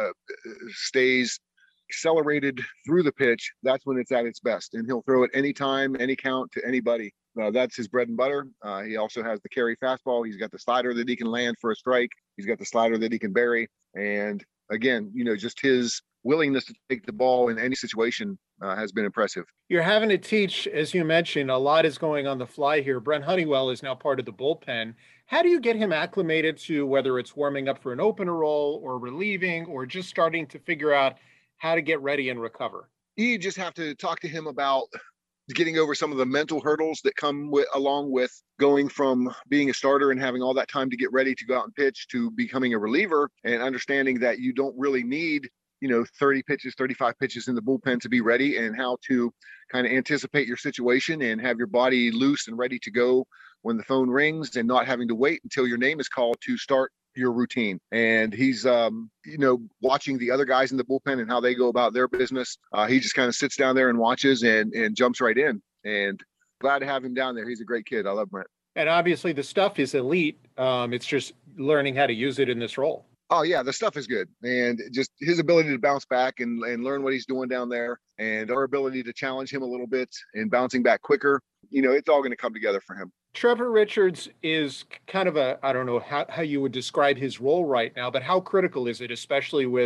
stays accelerated through the pitch, that's when it's at its best. And he'll throw it anytime, any count to anybody. Uh, that's his bread and butter. Uh, he also has the carry fastball. He's got the slider that he can land for a strike. He's got the slider that he can bury. And again, you know, just his willingness to take the ball in any situation uh, has been impressive. You're having to teach, as you mentioned, a lot is going on the fly here. Brent Honeywell is now part of the bullpen. How do you get him acclimated to whether it's warming up for an opener role or relieving or just starting to figure out how to get ready and recover? You just have to talk to him about getting over some of the mental hurdles that come with, along with going from being a starter and having all that time to get ready to go out and pitch to becoming a reliever, and understanding that you don't really need, you know, thirty pitches, thirty-five pitches in the bullpen to be ready, and how to kind of anticipate your situation and have your body loose and ready to go when the phone rings, and not having to wait until your name is called to start your routine. And he's, um, you know, watching the other guys in the bullpen and how they go about their business. Uh, he just kind of sits down there and watches and, and jumps right in. And glad to have him down there. He's a great kid. I love Brent. And obviously the stuff is elite. Um, it's just learning how to use it in this role. Oh, yeah, the stuff is good. And just his ability to bounce back and, and learn what he's doing down there, and our ability to challenge him a little bit and bouncing back quicker, you know, it's all going to come together for him. Trevor Richards is kind of a, I don't know how, how you would describe his role right now, but how critical is it, especially with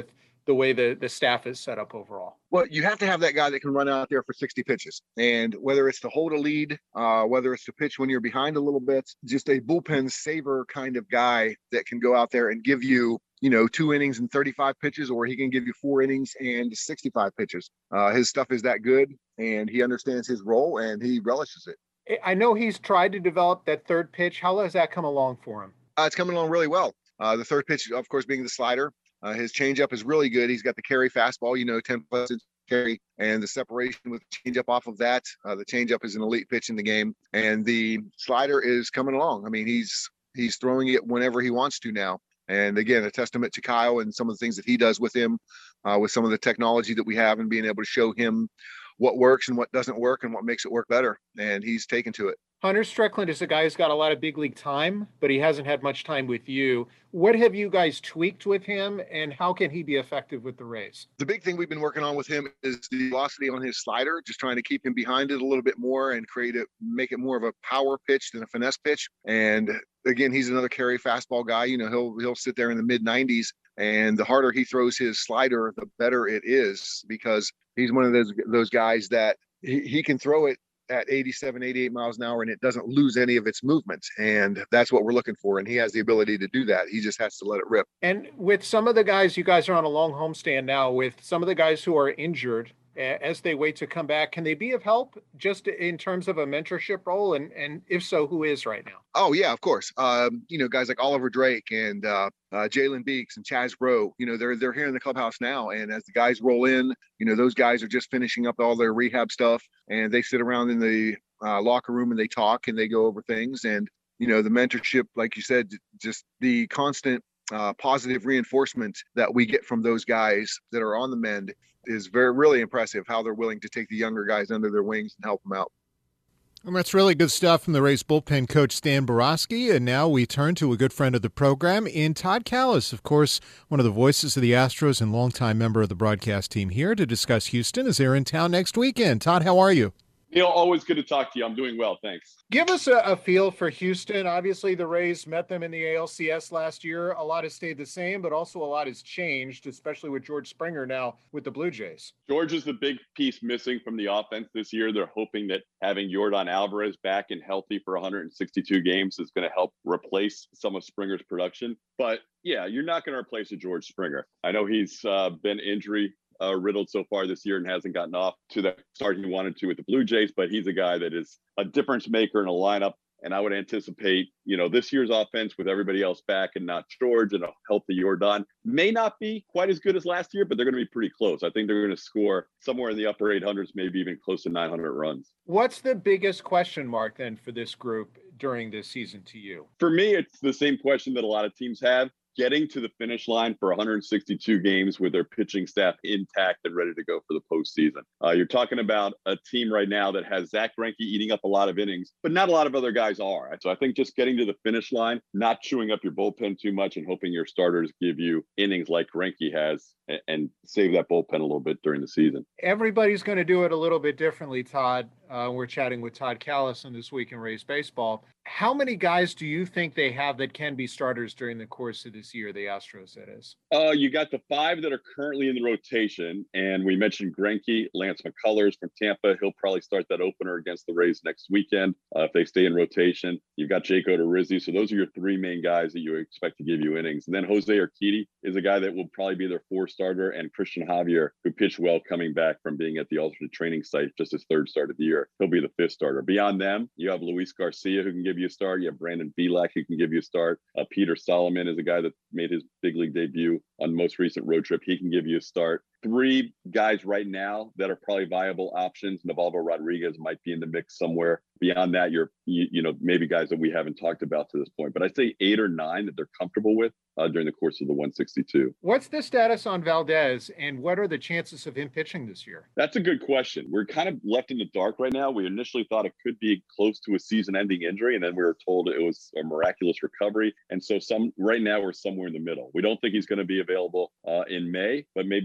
the way the, the staff is set up overall? Well, you have to have that guy that can run out there for sixty pitches. And whether it's to hold a lead, uh, whether it's to pitch when you're behind a little bit, just a bullpen saver kind of guy that can go out there and give you, you know, two innings and thirty-five pitches, or he can give you four innings and sixty-five pitches. Uh, his stuff is that good, and he understands his role, and he relishes it. I know he's tried to develop that third pitch. How has that come along for him? Uh, it's coming along really well. Uh, the third pitch, of course, being the slider. Uh, his changeup is really good. He's got the carry fastball, you know, ten plus inch carry, and the separation with the changeup off of that. Uh, the changeup is an elite pitch in the game, and the slider is coming along. I mean, he's he's throwing it whenever he wants to now. And again, a testament to Kyle and some of the things that he does with him, uh, with some of the technology that we have, and being able to show him what works and what doesn't work and what makes it work better. And he's taken to it. Hunter Strickland is a guy who's got a lot of big league time, but he hasn't had much time with you. What have you guys tweaked with him, and how can he be effective with the Rays? The big thing we've been working on with him is the velocity on his slider, just trying to keep him behind it a little bit more and create it, make it more of a power pitch than a finesse pitch. And again, he's another carry fastball guy. You know, he'll he'll sit there in the mid nineties, and the harder he throws his slider, the better it is, because he's one of those those guys that he, he can throw it at eighty-seven, eighty-eight miles an hour, and it doesn't lose any of its movement. And that's what we're looking for. And he has the ability to do that. He just has to let it rip. And with some of the guys, you guys are on a long homestand now, with some of the guys who are injured as they wait to come back, can they be of help just in terms of a mentorship role? And, and if so, who is right now? Oh, yeah, of course. Um, you know, guys like Oliver Drake and uh, uh, Jalen Beeks and Chaz Rowe, you know, they're they're here in the clubhouse now. And as the guys roll in, you know, those guys are just finishing up all their rehab stuff, and they sit around in the uh, locker room and they talk and they go over things. And, you know, the mentorship, like you said, just the constant uh, positive reinforcement that we get from those guys that are on the mend is very, really impressive, how they're willing to take the younger guys under their wings and help them out. And that's really good stuff from the Rays bullpen coach Stan Borowski. And now we turn to a good friend of the program in Todd Kalas, of course, one of the voices of the Astros and longtime member of the broadcast team, here to discuss Houston as they're in town next weekend. Todd, how are you? Neil, always good to talk to you. I'm doing well, thanks. Give us a, a feel for Houston. Obviously, the Rays met them in the A L C S last year. A lot has stayed the same, but also a lot has changed, especially with George Springer now with the Blue Jays. George is the big piece missing from the offense this year. They're hoping that having Yordan Alvarez back and healthy for one hundred sixty-two games is going to help replace some of Springer's production. But yeah, you're not going to replace a George Springer. I know he's uh, been injury Uh, riddled so far this year and hasn't gotten off to the start he wanted to with the Blue Jays, but he's a guy that is a difference maker in a lineup. And I would anticipate, you know, this year's offense with everybody else back and not George and a healthy Yordan may not be quite as good as last year, but they're going to be pretty close. I think they're going to score somewhere in the upper eight hundreds, maybe even close to nine hundred runs. What's the biggest question mark then for this group during this season to you? For me, it's the same question that a lot of teams have. Getting to the finish line for one hundred sixty-two games with their pitching staff intact and ready to go for the postseason. Uh, you're talking about a team right now that has Zach Greinke eating up a lot of innings, but not a lot of other guys are. So I think just getting to the finish line, not chewing up your bullpen too much, and hoping your starters give you innings like Greinke has and, and save that bullpen a little bit during the season. Everybody's going to do it a little bit differently, Todd. Uh, we're chatting with Todd Kalas on This Week in Rays Baseball. How many guys do you think they have that can be starters during the course of this year, the Astros, that is? Uh, you got the five that are currently in the rotation, and we mentioned Greinke, Lance McCullers from Tampa. He'll probably start that opener against the Rays next weekend uh, if they stay in rotation. You've got Jake Odorizzi. So those are your three main guys that you expect to give you innings. And then Jose Urquidy is a guy that will probably be their fourth starter, and Christian Javier, who pitched well coming back from being at the alternate training site, just his third start of the year. He'll be the fifth starter. Beyond them, you have Luis Garcia, who can give you a start. You have Brandon Bielak, who can give you a start. Uh, Peter Solomon is a guy that made his big league debut on the most recent road trip. He can give you a start. Three guys right now that are probably viable options. Navaldo Rodriguez might be in the mix somewhere. Beyond that, you're, you, you know, maybe guys that we haven't talked about to this point. But I'd say eight or nine that they're comfortable with uh, during the course of the one sixty-two. What's the status on Valdez, and what are the chances of him pitching this year? That's a good question. We're kind of left in the dark right now. We initially thought it could be close to a season-ending injury, and then we were told it was a miraculous recovery. And so some right now we're somewhere in the middle. We don't think he's going to be available uh, in May, but maybe in June or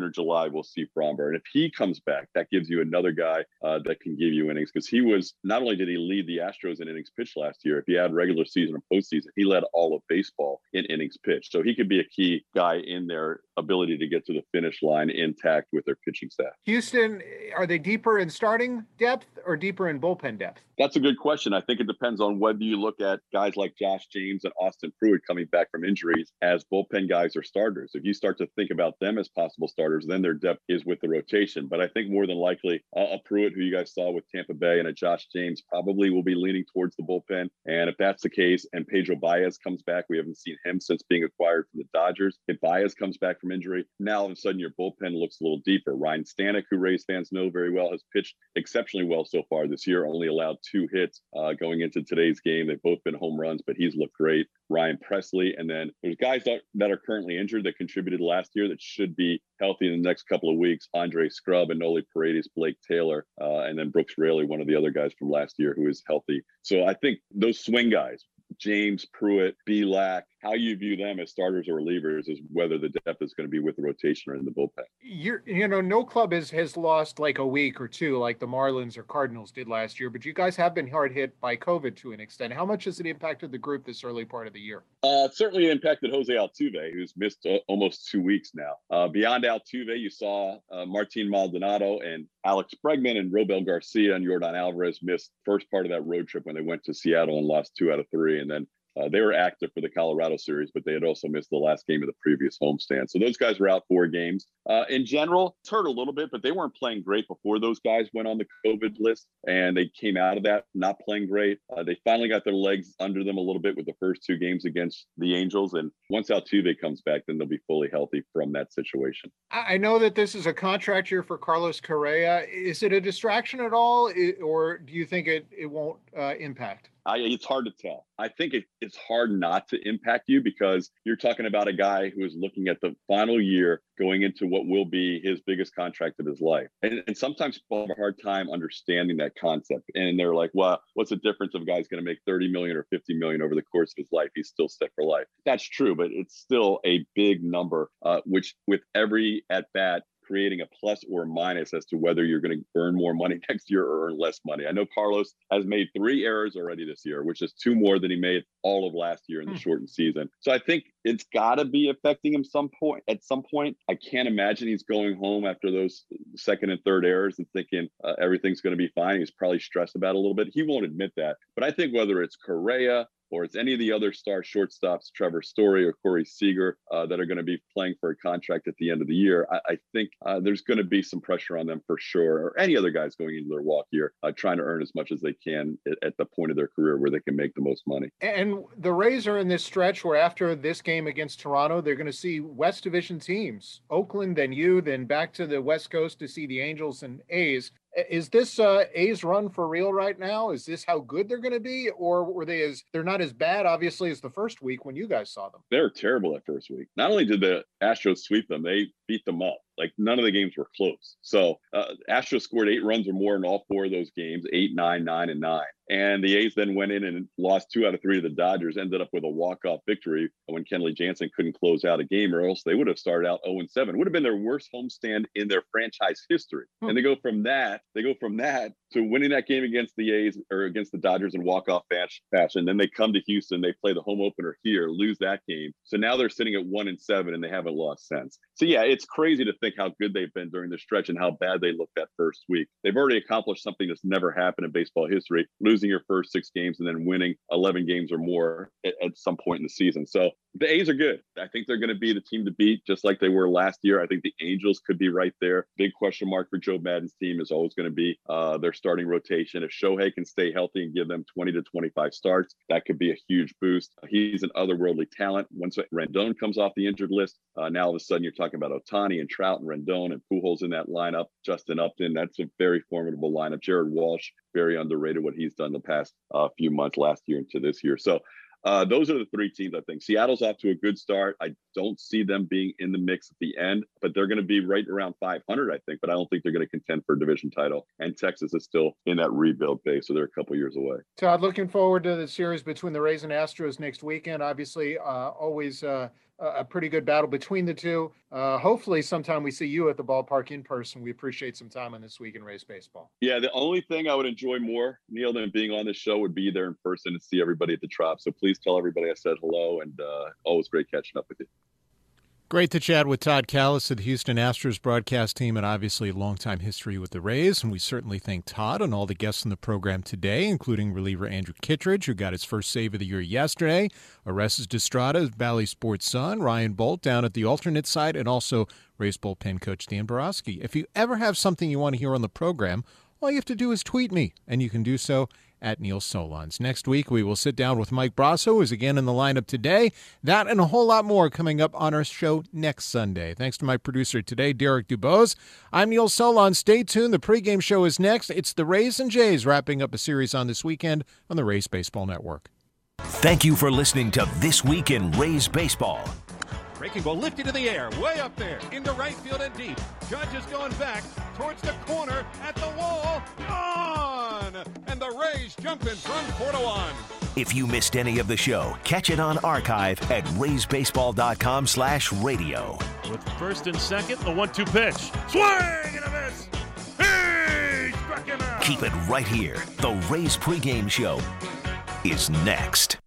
or July, we'll see Fromber. And if he comes back, that gives you another guy uh, that can give you innings, because he was, not only did he lead the Astros in innings pitched last year, if you add regular season and postseason, he led all of baseball in innings pitched. So he could be a key guy in their ability to get to the finish line intact with their pitching staff. Houston, are they deeper in starting depth or deeper in bullpen depth? That's a good question. I think it depends on whether you look at guys like Josh James and Austin Pruitt coming back from injuries as bullpen guys or starters. If you start to think about them as possible starters, then their depth is with the rotation. But I think more than likely uh, a Pruitt, who you guys saw with Tampa Bay, and a Josh James probably will be leaning towards the bullpen. And if that's the case, and Pedro Baez comes back, we haven't seen him since being acquired from the Dodgers. If Baez comes back from injury, now all of a sudden your bullpen looks a little deeper. Ryan Stanek, who Rays fans know very well, has pitched exceptionally well so far this year, only allowed two hits uh, going into today's game. They've both been home runs, but he's looked great. Ryan Presley. And then there's guys that, that are currently injured that contributed last year that should be healthy in the next couple of weeks. Andre Scrub and Noli Paredes, Blake Taylor, uh, and then Brooks Raley, one of the other guys from last year who is healthy. So I think those swing guys, James, Pruitt, Belak, how you view them as starters or relievers is whether the depth is going to be with the rotation or in the bullpen. You're, you know, no club has, has lost like a week or two like the Marlins or Cardinals did last year, but you guys have been hard hit by COVID to an extent. How much has it impacted the group this early part of the year? Uh, certainly impacted Jose Altuve, who's missed uh, almost two weeks now. Uh, beyond Altuve, you saw uh, Martin Maldonado and Alex Bregman and Robel Garcia and Yordan Alvarez missed first part of that road trip when they went to Seattle and lost two out of three. And then Uh, they were active for the Colorado series, but they had also missed the last game of the previous homestand. So those guys were out four games. Uh, in general, it's hurt a little bit, but they weren't playing great before those guys went on the COVID list, and they came out of that not playing great. Uh, they finally got their legs under them a little bit with the first two games against the Angels. And once Altuve comes back, then they'll be fully healthy from that situation. I know that this is a contract year for Carlos Correa. Is it a distraction at all, or do you think it, it won't uh, impact? I, it's hard to tell. I think it, it's hard not to impact you because you're talking about a guy who is looking at the final year going into what will be his biggest contract of his life. And, and sometimes people have a hard time understanding that concept. And they're like, well, what's the difference if a guy's going to make thirty million dollars or fifty million dollars over the course of his life? He's still set for life. That's true, but it's still a big number, uh, which with every at bat, creating a plus or a minus as to whether you're going to earn more money next year or earn less money. I know Carlos has made three errors already this year, which is two more than he made all of last year in the hmm. shortened season. So I think it's got to be affecting him some point. At some point, I can't imagine he's going home after those second and third errors and thinking uh, everything's going to be fine. He's probably stressed about it a little bit. He won't admit that. But I think whether it's Correa or it's any of the other star shortstops, Trevor Story or Corey Seager, uh, that are going to be playing for a contract at the end of the year, I, I think uh, there's going to be some pressure on them for sure, or any other guys going into their walk year, uh, trying to earn as much as they can at, at the point of their career where they can make the most money. And the Rays are in this stretch where after this game against Toronto, they're going to see West Division teams, Oakland, then you, then back to the West Coast to see the Angels and A's. Is this uh, A's run for real right now? Is this how good they're going to be? Or were they as, they're not as bad, obviously, as the first week when you guys saw them? They were terrible that first week. Not only did the Astros sweep them, they beat them up. Like none of the games were close. So uh, Astros scored eight runs or more in all four of those games, eight, nine, nine, and nine. And the A's then went in and lost two out of three to the Dodgers, ended up with a walk-off victory when Kenley Jansen couldn't close out a game, or else they would have started out oh and seven. It would have been their worst homestand in their franchise history. Hmm. And they go from that, they go from that to winning that game against the A's or against the Dodgers in walk-off fashion. Then they come to Houston, they play the home opener here, lose that game. So now they're sitting at one and seven and they haven't lost since. So yeah, it's crazy to think how good they've been during the stretch and how bad they looked that first week. They've already accomplished something that's never happened in baseball history, losing your first six games and then winning eleven games or more at, at some point in the season. So the A's are good. I think they're going to be the team to beat, just like they were last year. I think the Angels could be right there. Big question mark for Joe Maddon's team is always going to be uh, their starting rotation. If Shohei can stay healthy and give them twenty to twenty-five starts, that could be a huge boost. He's an otherworldly talent. Once Rendon comes off the injured list, uh, now all of a sudden you're talking about Ohtani and Trout and Rendon and Pujols in that lineup. Justin Upton, that's a very formidable lineup. Jared Walsh, very underrated what he's done the past uh, few months, last year into this year. So Uh, those are the three teams, I think. Seattle's off to a good start. I don't see them being in the mix at the end, but they're going to be right around five hundred, I think. But I don't think they're going to contend for a division title. And Texas is still in that rebuild phase, so they're a couple years away. Todd, looking forward to the series between the Rays and Astros next weekend. Obviously, uh, always uh, a pretty good battle between the two. Uh, hopefully, sometime we see you at the ballpark in person. We appreciate some time on This Week in Rays Baseball. Yeah, the only thing I would enjoy more, Neil, than being on this show would be there in person and see everybody at the Trop. So please tell everybody I said hello, and uh, always great catching up with you. Great to chat with Todd Kalas of the Houston Astros broadcast team, and obviously longtime history with the Rays. And we certainly thank Todd and all the guests in the program today, including reliever Andrew Kittredge, who got his first save of the year yesterday, Orestes Destrada of Bally Sports Sun, Ryan Bolt down at the alternate side, and also Rays bullpen coach Dan Borowski. If you ever have something you want to hear on the program, all you have to do is tweet me, and you can do so at Neil Solondz. Next week, we will sit down with Mike Brasso, who is again in the lineup today. That and a whole lot more coming up on our show next Sunday. Thanks to my producer today, Derek Dubose. I'm Neil Solondz. Stay tuned. The pregame show is next. It's the Rays and Jays wrapping up a series on this weekend on the Rays Baseball Network. Thank you for listening to This Week in Rays Baseball. Breaking ball lifted in the air, way up there, into right field and deep. Judge is going back towards the corner, at the wall, gone! And the Rays jump in front four to one. If you missed any of the show, catch it on archive at raysbaseball.com slash radio. With first and second, the one two pitch. Swing and a miss! He struck him out! Keep it right here. The Rays pregame show is next.